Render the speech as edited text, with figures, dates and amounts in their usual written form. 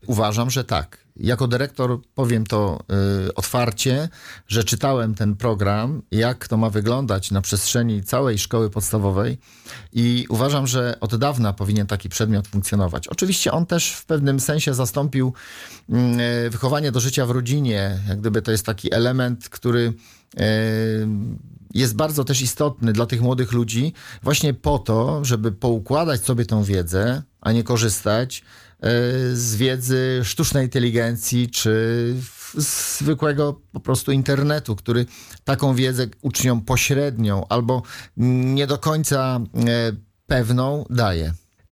uważam, że tak. Jako dyrektor powiem to otwarcie, że czytałem ten program, jak to ma wyglądać na przestrzeni całej szkoły podstawowej i uważam, że od dawna powinien taki przedmiot funkcjonować. Oczywiście on też w pewnym sensie zastąpił wychowanie do życia w rodzinie. Jak gdyby to jest taki element, który jest bardzo też istotny dla tych młodych ludzi właśnie po to, żeby poukładać sobie tą wiedzę, a nie korzystać z wiedzy sztucznej inteligencji czy zwykłego po prostu internetu, który taką wiedzę uczniom pośrednią albo nie do końca pewną daje.